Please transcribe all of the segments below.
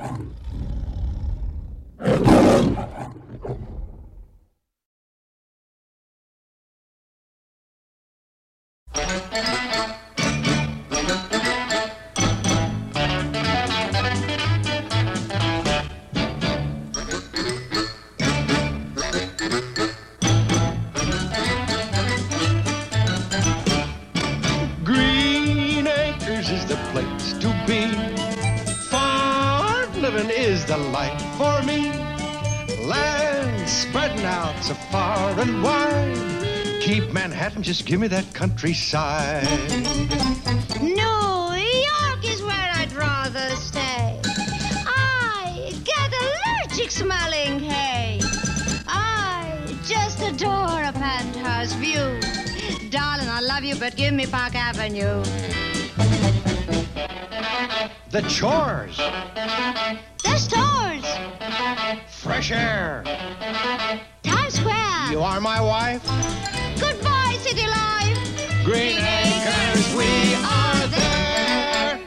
Green Acres is the place to be. Farm living is the life for me. Land spreading out so far and wide. Keep Manhattan, just give me that countryside. New York is where I'd rather stay. I get allergic smelling hay. I just adore a penthouse view. Darling, I love you, but give me Park Avenue. The chores, The stores, fresh air. Times Square. You are my wife. Goodbye, city life. Green Acres, we are there.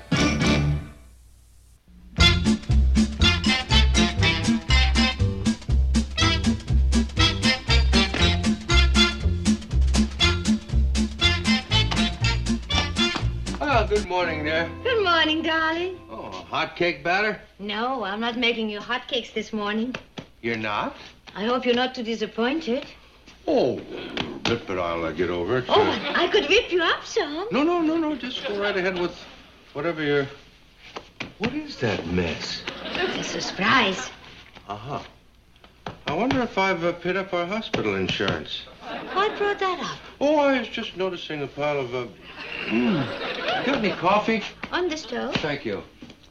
Oh, good morning there. Good morning, darling. Oh, hot cake batter? No, I'm not making you hotcakes this morning. You're not? I hope you're not too disappointed. Oh, but I'll get over it. Oh, I could whip you up some. No. Just go right ahead with whatever you're... What is that mess? It's a surprise. Uh-huh. I wonder if I've paid up our hospital insurance. What brought that up? Oh, I was just noticing a pile of... Got any coffee? On the stove. Thank you.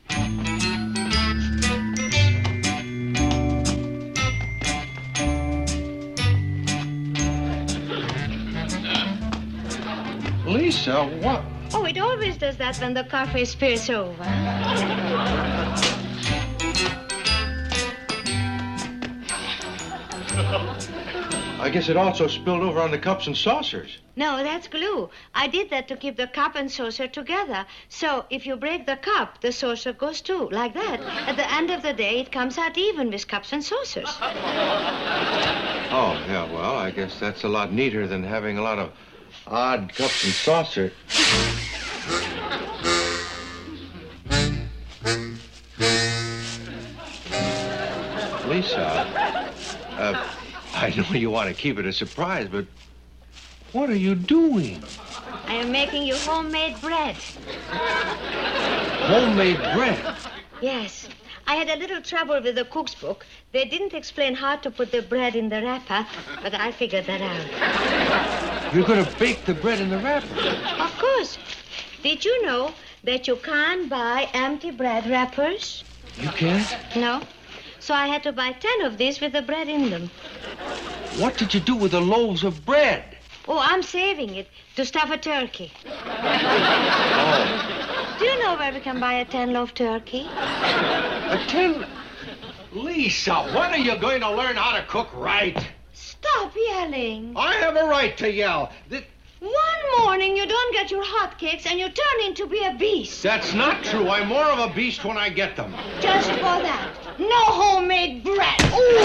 Lisa, what? Oh, it always does that when the coffee spills over. I guess it also spilled over on the cups and saucers. No, that's glue. I did that to keep the cup and saucer together. So if you break the cup, the saucer goes too, like that. At the end of the day, it comes out even with cups and saucers. Oh, yeah, well, I guess that's a lot neater than having a lot of odd cups and saucers. Lisa, I know you want to keep it a surprise, but what are you doing? I am making you homemade bread. Homemade bread? Yes. I had a little trouble with the cook's book. They didn't explain how to put the bread in the wrapper, but I figured that out. You're going to bake the bread in the wrapper? Of course. Did you know that you can't buy empty bread wrappers? You can't? No. So I had to buy 10 of these with the bread in them. What did you do with the loaves of bread? Oh, I'm saving it to stuff a turkey. Oh. Do you know where we can buy a 10-loaf turkey? A 10... Lisa, when are you going to learn how to cook right? Stop yelling. I have a right to yell. One morning you don't get your hotcakes and you turn into be a beast. That's not true. I'm more of a beast when I get them. Just for that. No homemade bread.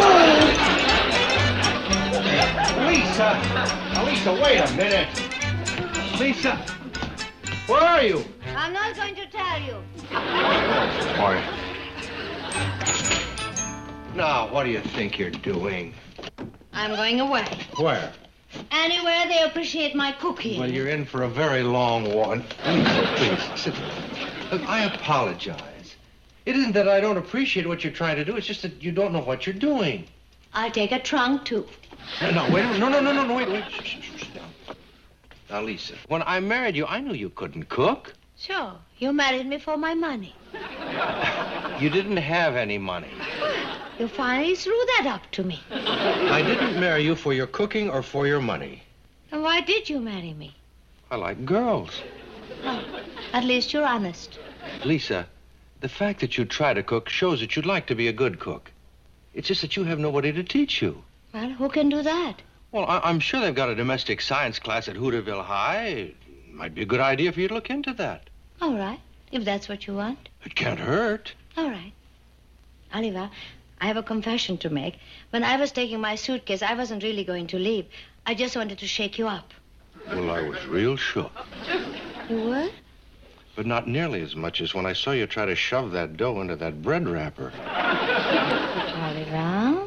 Lisa, wait a minute. Lisa, where are you? I'm not going to tell you. All right. Now, what do you think you're doing? I'm going away. Where? Anywhere they appreciate my cooking. Well, you're in for a very long one. Lisa, please, sit down. Look, I apologize. It isn't that I don't appreciate what you're trying to do. It's just that you don't know what you're doing. I'll take a trunk, too. No, wait a minute. No, wait. Shh, sit down. Now, Lisa, when I married you, I knew you couldn't cook. Sure. You married me for my money. You didn't have any money. You finally threw that up to me. I didn't marry you for your cooking or for your money. And why did you marry me? I like girls. Oh, at least you're honest. Lisa, the fact that you try to cook shows that you'd like to be a good cook. It's just that you have nobody to teach you. Well, who can do that? Well, I'm sure they've got a domestic science class at Hooterville High. It might be a good idea for you to look into that. All right, if that's what you want. It can't hurt. All right. Oliver, I have a confession to make. When I was taking my suitcase, I wasn't really going to leave. I just wanted to shake you up. Well, I was real shook. You were? But not nearly as much as when I saw you try to shove that dough into that bread wrapper. Oliver?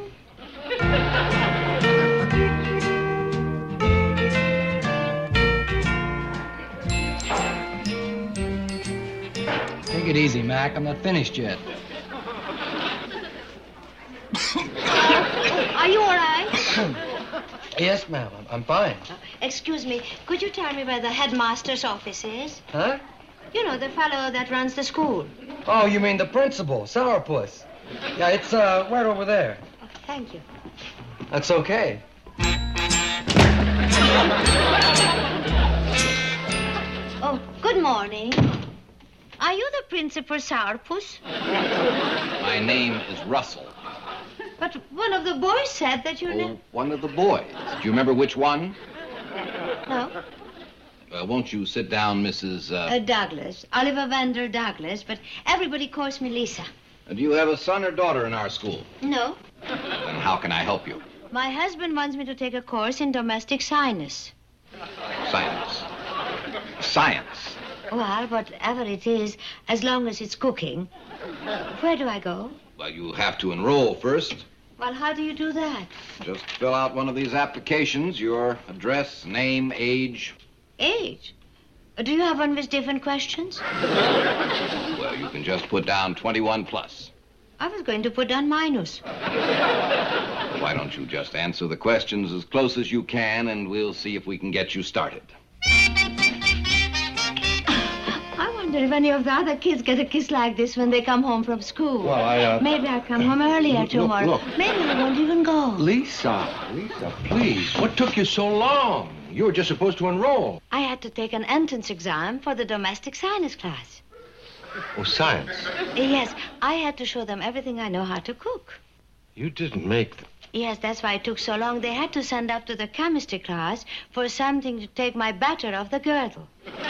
Take it easy, Mac. I'm not finished yet. Are you all right? Yes, ma'am. I'm fine. Excuse me, could you tell me where the headmaster's office is? Huh? You know, the fellow that runs the school. Oh, you mean the principal, Sourpuss. Yeah, it's right over there. Oh, thank you. That's okay. Oh, good morning. Are you the principal, Sourpuss? My name is Russell. But one of the boys said that you Oh, one of the boys. Do you remember which one? No. Won't you sit down, Mrs. Douglas. Oliver Wendell Douglas, but everybody calls me Lisa. Do you have a son or daughter in our school? No. Then how can I help you? My husband wants me to take a course in domestic science. Science. Science. Well, whatever it is, as long as it's cooking. Where do I go? Well, you have to enroll first. Well, how do you do that? Just fill out one of these applications, your address, name, age. Age? Do you have one with different questions? Well, you can just put down 21 plus. I was going to put down minus. Why don't you just answer the questions as close as you can, and we'll see if we can get you started. I wonder if any of the other kids get a kiss like this when they come home from school. Well, Maybe I'll come home earlier tomorrow. Look. Maybe I won't even go. Lisa, please. What took you so long? You were just supposed to enroll. I had to take an entrance exam for the domestic science class. Oh, science. Yes, I had to show them everything I know how to cook. You didn't make the... Yes, that's why it took so long. They had to send up to the chemistry class for something to take my batter off the girdle.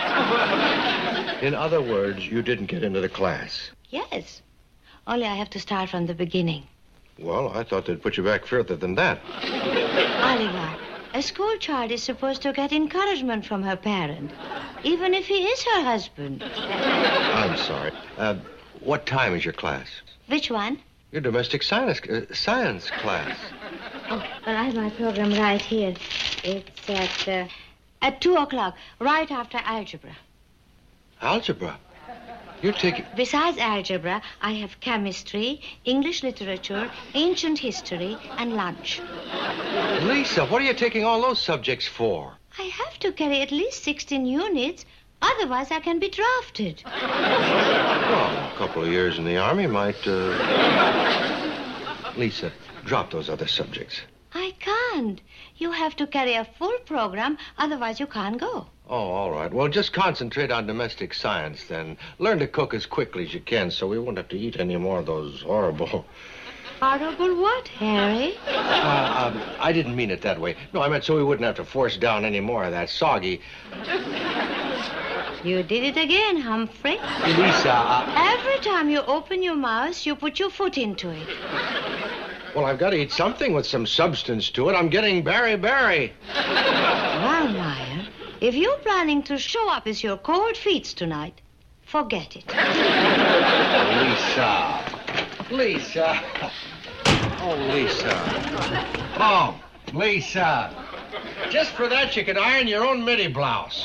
In other words, you didn't get into the class. Yes. Only I have to start from the beginning. Well, I thought they'd put you back further than that. Oliver, a school child is supposed to get encouragement from her parent, even if he is her husband. I'm sorry. What time is your class? Which one? Your domestic science class. Oh, well, I have my program right here. It's at 2 o'clock, right after algebra. Algebra? You're taking... Besides algebra, I have chemistry, English literature, ancient history, and lunch. Lisa, what are you taking all those subjects for? I have to carry at least 16 units. Otherwise, I can be drafted. Well, a couple of years in the Army might, Lisa, drop those other subjects. I can't. You have to carry a full program, otherwise you can't go. Oh, all right. Well, just concentrate on domestic science, then. Learn to cook as quickly as you can so we won't have to eat any more of those horrible... Horrible what, Harry? I didn't mean it that way. No, I meant so we wouldn't have to force down any more of that soggy... You did it again, Humphrey. Lisa, Every time you open your mouth, you put your foot into it. Well, I've got to eat something with some substance to it. I'm getting berry. Well, Meyer, if you're planning to show up with your cold feet tonight, forget it. Lisa. Oh, Lisa. Oh, Lisa. Just for that, you can iron your own midi blouse.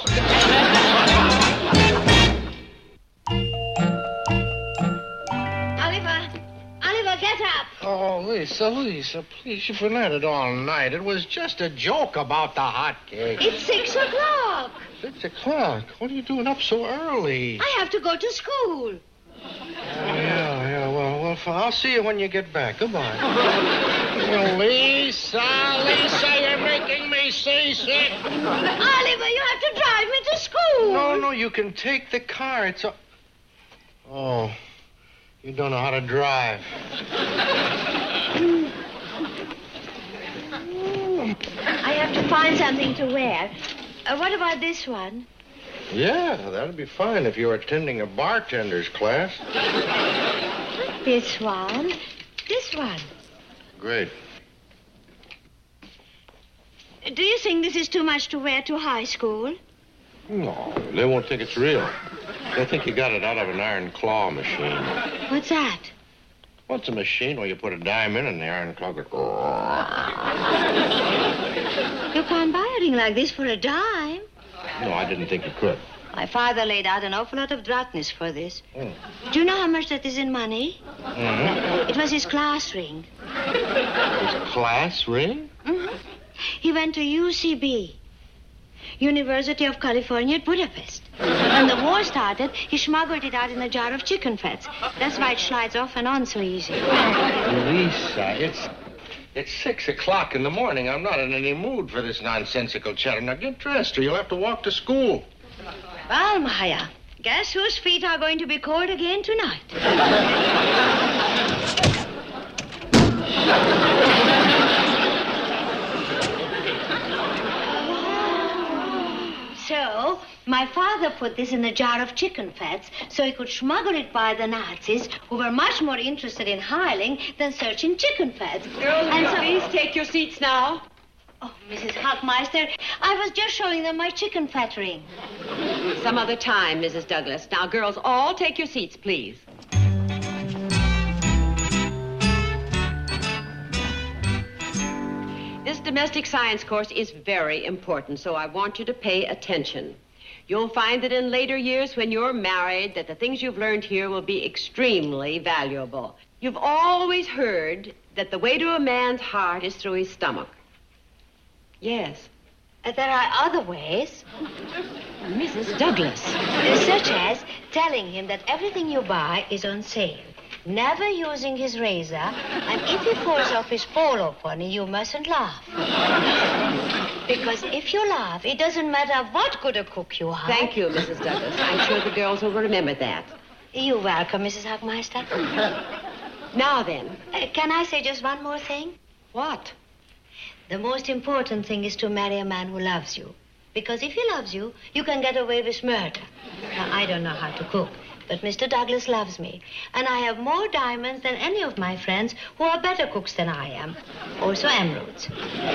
Oliver, get up. Oh, Lisa, please, you've been at it all night. It was just a joke about the hot cake. It's 6 o'clock. 6 o'clock? What are you doing up so early? I have to go to school. Yeah, well, I'll see you when you get back. Goodbye. Well, Lisa, you're making me seasick. Oliver, you have to drive me to school. No, you can take the car. It's a... Oh, you don't know how to drive. I have to find something to wear. What about this one? Yeah, that'd be fine if you were attending a bartender's class. This one. one. Great. Do you think this is too much to wear to high school? No, they won't think it's real. They'll think you got it out of an iron claw machine. What's that? What's a machine where you put a dime in and the iron claw goes... You can't buy a ring like this for a dime. No, I didn't think you could. My father laid out an awful lot of drachmas for this. Mm. Do you know how much that is in money? Mm-hmm. It was his class ring. His class ring? Mm-hmm. He went to UCB, University of California at Budapest. When the war started, he smuggled it out in a jar of chicken fats. That's why it slides off and on so easy. Lisa, it's 6 o'clock in the morning. I'm not in any mood for this nonsensical chatter. Now get dressed or you'll have to walk to school. Well, Maya, guess whose feet are going to be cold again tonight? So, my father put this in a jar of chicken fats so he could smuggle it by the Nazis, who were much more interested in hiling than searching chicken fats. Girls, please take your seats now. Oh, Mrs. Hockmeister, I was just showing them my chicken fat ring. Some other time, Mrs. Douglas. Now, girls, all take your seats, please. This domestic science course is very important, so I want you to pay attention. You'll find that in later years when you're married, that the things you've learned here will be extremely valuable. You've always heard that the way to a man's heart is through his stomach. Yes. There are other ways. Mrs. Douglas. Such as telling him that everything you buy is on sale. Never using his razor, and if he falls off his polo pony, you mustn't laugh. Because if you laugh, it doesn't matter what good a cook you are. Thank you, Mrs. Douglas. I'm sure the girls will remember that. You're welcome, Mrs. Hockmeister. Now then. Can I say just one more thing? What? The most important thing is to marry a man who loves you. Because if he loves you, you can get away with murder. Now, I don't know how to cook, but Mr. Douglas loves me. And I have more diamonds than any of my friends who are better cooks than I am. Also emeralds.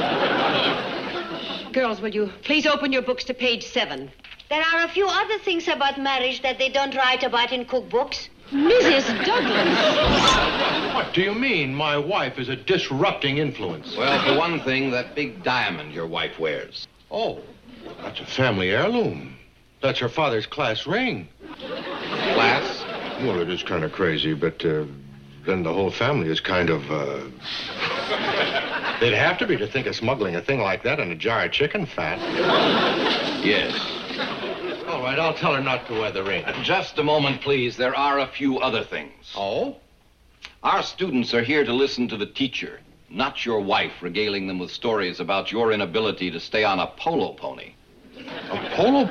Girls, will you please open your books to page 7? There are a few other things about marriage that they don't write about in cookbooks. Mrs. Douglas! What do you mean my wife is a disrupting influence? Well, for one thing, that big diamond your wife wears. Oh, that's a family heirloom. That's her father's class ring. Class? Well, it is kind of crazy, but then the whole family is kind of, They'd have to be to think of smuggling a thing like that in a jar of chicken fat. Yes. All right, I'll tell her not to wear the ring. Just a moment, please. There are a few other things. Oh? Our students are here to listen to the teacher, not your wife regaling them with stories about your inability to stay on a polo pony. A polo?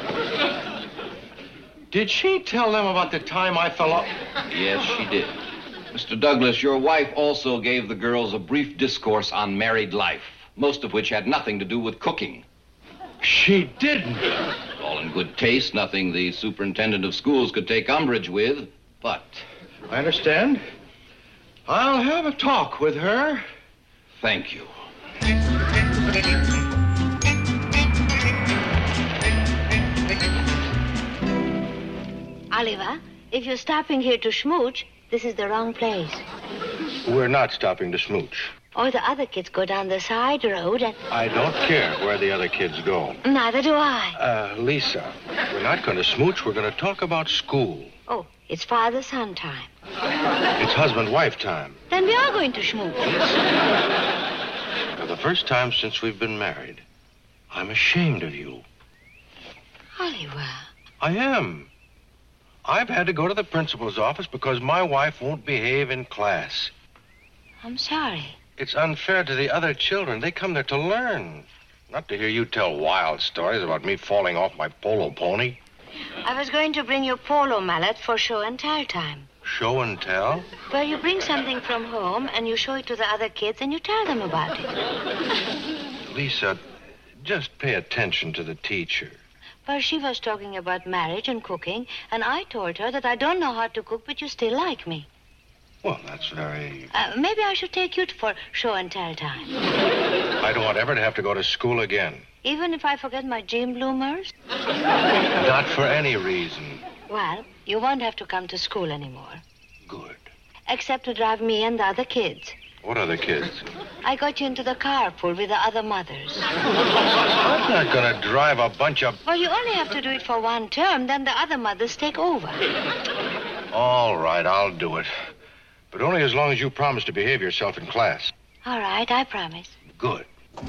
Did she tell them about the time I fell off? Yes, she did. Mr. Douglas, your wife also gave the girls a brief discourse on married life, most of which had nothing to do with cooking. She didn't. All in good taste, nothing the superintendent of schools could take umbrage with, but... I understand. I'll have a talk with her. Thank you. Oliver, if you're stopping here to schmooch, this is the wrong place. We're not stopping to smooch. All the other kids go down the side road and... I don't care where the other kids go. Neither do I. Lisa, we're not going to smooch. We're going to talk about school. Oh, it's father-son time. It's husband-wife time. Then we are going to schmooch. For the first time since we've been married, I'm ashamed of you. Oliver. I am. I've had to go to the principal's office because my wife won't behave in class. I'm sorry. It's unfair to the other children. They come there to learn, not to hear you tell wild stories about me falling off my polo pony. I was going to bring you polo mallet for show and tell time. Show and tell? Well, you bring something from home and you show it to the other kids and you tell them about it. Lisa, just pay attention to the teacher. Well, she was talking about marriage and cooking, and I told her that I don't know how to cook, but you still like me. Well, that's very... Maybe I should take you for show and tell time. I don't want ever to have to go to school again. Even if I forget my gym bloomers? Not for any reason. Well, you won't have to come to school anymore. Good. Except to drive me and the other kids. What other kids? I got you into the carpool with the other mothers. I'm not going to drive a bunch of... Well, you only have to do it for one term, then the other mothers take over. All right, I'll do it. But only as long as you promise to behave yourself in class. All right, I promise. Good.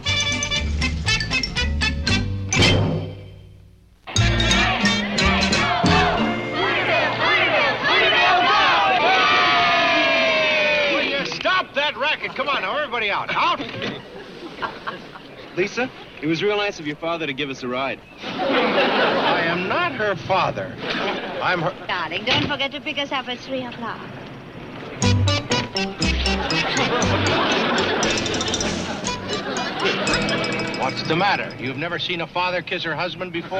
Stop that racket. Come on now, everybody out. Out! Lisa, it was real nice of your father to give us a ride. I am not her father. I'm her... Darling, don't forget to pick us up at 3 o'clock. What's the matter? You've never seen a father kiss her husband before?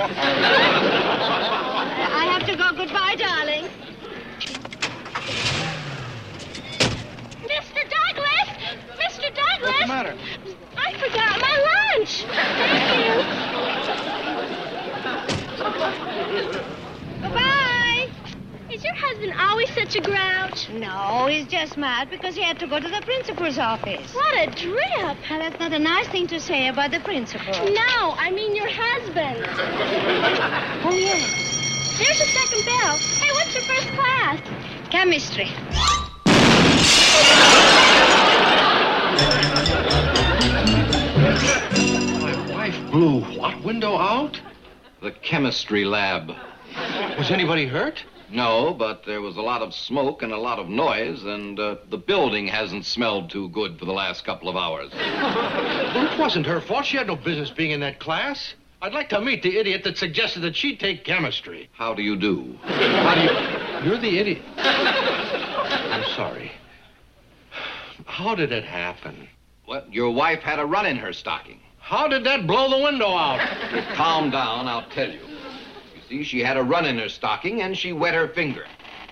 I have to go. Goodbye, darling. Mr. Douglas! Mr. Douglas! What's the matter? I forgot my lunch. Thank you. Goodbye. Is your husband always such a grouch? No, he's just mad because he had to go to the principal's office. What a drip. Well, that's not a nice thing to say about the principal. No, I mean your husband. Oh, yes. There's a second bell. Hey, what's your first class? Chemistry. My wife blew what window out? The chemistry lab. Was anybody hurt? No, but there was a lot of smoke and a lot of noise, and the building hasn't smelled too good for the last couple of hours. Well, it wasn't her fault. She had no business being in that class. I'd like to meet the idiot that suggested that she take chemistry. How do you do? How do you... You're the idiot. I'm sorry. How did it happen? Well, your wife had a run in her stocking. How did that blow the window out? Calm down, I'll tell you. You see, she had a run in her stocking, and she wet her finger.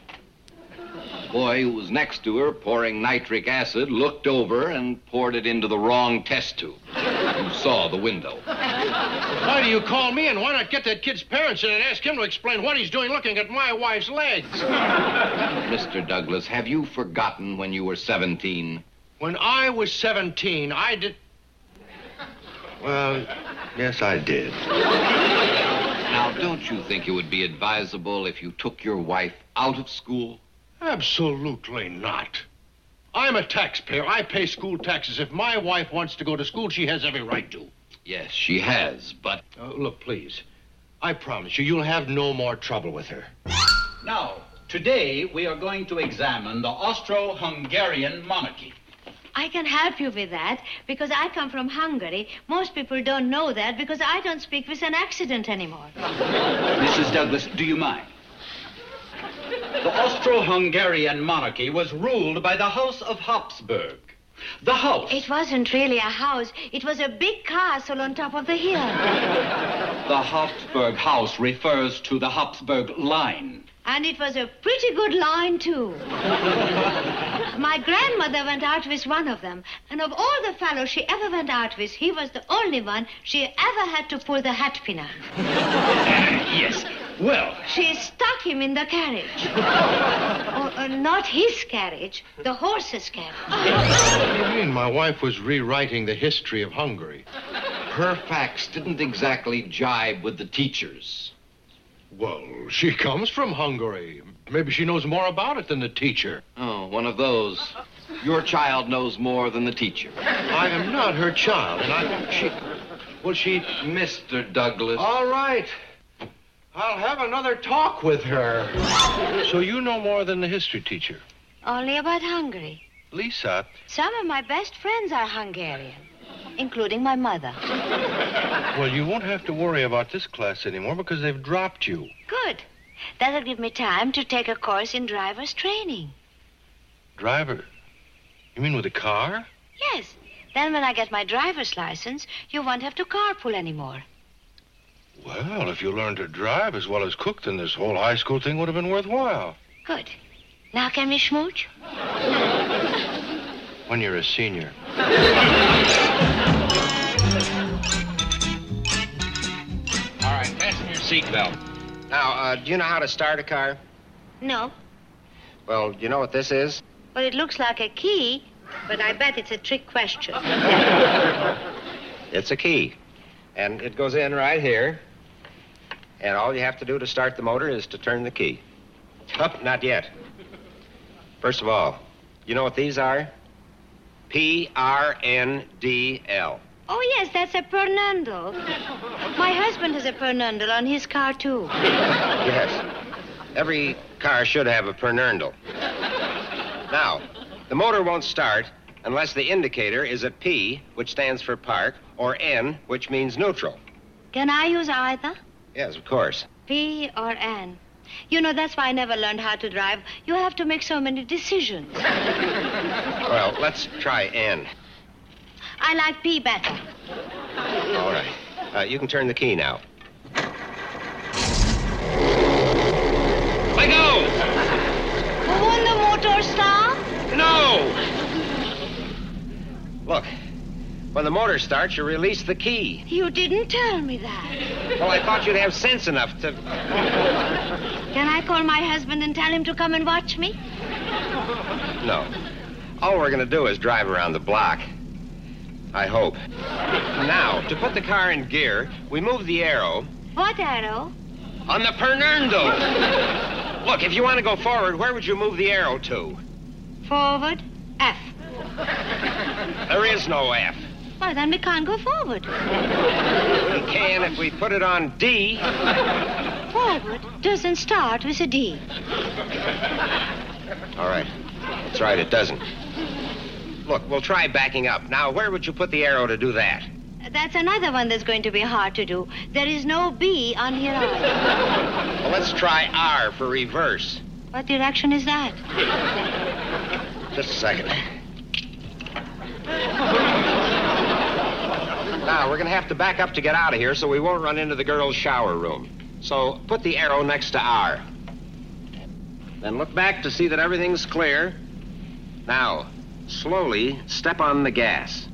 The boy who was next to her, pouring nitric acid, looked over and poured it into the wrong test tube. You saw the window. Why do you call me, and why not get that kid's parents in and ask him to explain what he's doing looking at my wife's legs? Mr. Douglas, have you forgotten when you were 17? When I was 17, I did... Well, yes, I did. Now, don't you think it would be advisable if you took your wife out of school? Absolutely not. I'm a taxpayer. I pay school taxes. If my wife wants to go to school, she has every right to. Yes, she has, but... Look, please. I promise you, you'll have no more trouble with her. Now, today we are going to examine the Austro-Hungarian monarchy. I can help you with that because I come from Hungary. Most people don't know that because I don't speak with an accent anymore. Mrs. Douglas, do you mind? The Austro-Hungarian monarchy was ruled by the House of Habsburg. The house. It wasn't really a house. It was a big castle on top of the hill. The Habsburg house refers to the Habsburg line. And it was a pretty good line, too. My grandmother went out with one of them. And of all the fellows she ever went out with, he was the only one she ever had to pull the hat pin on. Yes. Well... She stuck him in the carriage. Not his carriage, the horse's carriage. What do you mean? My wife was rewriting the history of Hungary. Her facts didn't exactly jibe with the teachers. Well, she comes from Hungary. Maybe she knows more about it than the teacher. Oh, one of those. Your child knows more than the teacher. I am not her child, and she... Mr. Douglas. All right. I'll have another talk with her. So you know more than the history teacher? Only about Hungary. Lisa. Some of my best friends are Hungarian, including my mother. Well, you won't have to worry about this class anymore because they've dropped you. Good. That'll give me time to take a course in driver's training. Driver? You mean with a car? Yes. Then when I get my driver's license, you won't have to carpool anymore. Well, if you learn to drive as well as cook, then this whole high school thing would have been worthwhile. Good. Now can we schmooch? When you're a senior. All right, fasten your seatbelt. Now, do you know how to start a car? No. Well, do you know what this is? Well, it looks like a key, but I bet it's a trick question. It's a key. And it goes in right here. And all you have to do to start the motor is to turn the key. Up, not yet. First of all, you know what these are? P-R-N-D-L. Oh, yes, that's a pernundle. My husband has a pernundle on his car, too. Yes. Every car should have a pernundle. Now, the motor won't start unless the indicator is at P, which stands for park, or N, which means neutral. Can I use either? Yes, of course. P or N. You know, that's why I never learned how to drive. You have to make so many decisions. Well, let's try N. I like P better. All right. You can turn the key now. Let go! Won't the motor stop? No! Look, when the motor starts, you release the key. You didn't tell me that. Well, I thought you'd have sense enough to... Can I call my husband and tell him to come and watch me? No. All we're going to do is drive around the block. I hope. Now, to put the car in gear, we move the arrow... What arrow? On the pernundle. Look, if you want to go forward, where would you move the arrow to? Forward, F. There is no F. Well, then we can't go forward. We can if we put it on D. Forward doesn't start with a D. All right. That's right, it doesn't. Look, we'll try backing up. Now, where would you put the arrow to do that? That's another one that's going to be hard to do. There is no B on here either. Well, let's try R for reverse. What direction is that? Just a second. Now, we're going to have to back up to get out of here so we won't run into the girls' shower room. So put the arrow next to R. Then look back to see that everything's clear. Now, slowly step on the gas.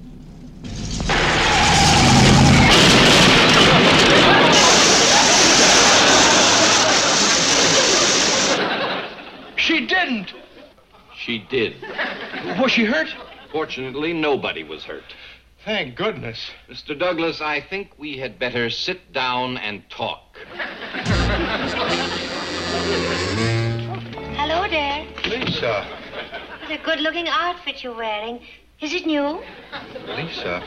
She didn't. She did. Was she hurt? Fortunately, nobody was hurt. Thank goodness. Mr. Douglas, I think we had better sit down and talk. Hello there. Lisa. What a good-looking outfit you're wearing. Is it new? Lisa.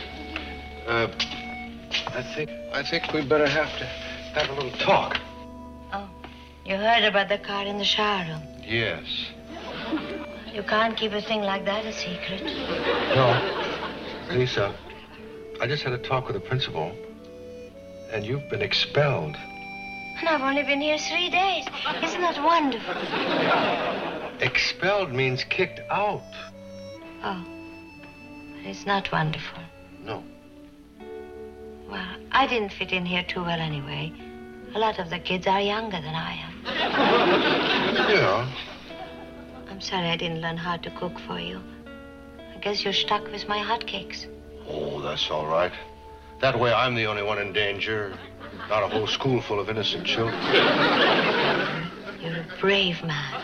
I think we better have to have a little talk. Oh, you heard about the car in the shower room. Yes. You can't keep a thing like that a secret. No. Lisa, I just had a talk with the principal, and you've been expelled. And I've only been here 3 days. Isn't that wonderful? Expelled means kicked out. Oh, but it's not wonderful. No. Well, I didn't fit in here too well anyway. A lot of the kids are younger than I am. Yeah. I'm sorry I didn't learn how to cook for you. I guess you're stuck with my hotcakes. Oh, that's all right. That way I'm the only one in danger, not a whole school full of innocent children. You're a brave man.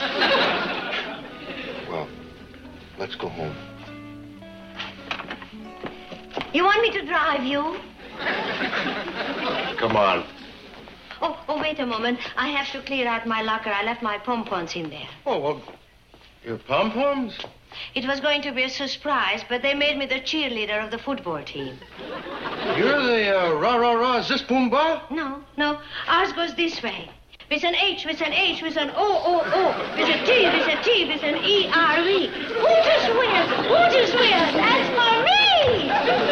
Well, let's go home. You want me to drive you? Come on. Oh, wait a moment. I have to clear out my locker. I left my pom-poms in there. Oh, well, your pom-poms? It was going to be a surprise, but they made me the cheerleader of the football team. You're the rah-rah-rah zis-boom-ba? No. Ours goes this way. With an H, with an H, with an O-O-O, with a T, with a T, with an E-R-E. Who just wears? That's Marie!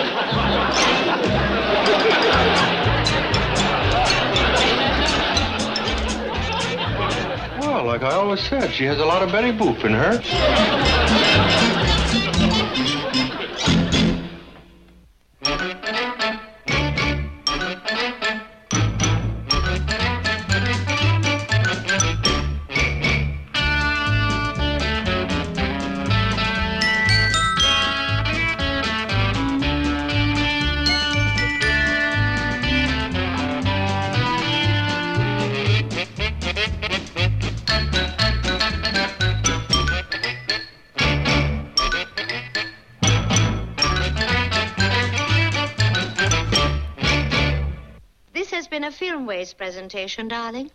Well, like I always said, she has a lot of Betty Boop in her. Filmways presentation, darling.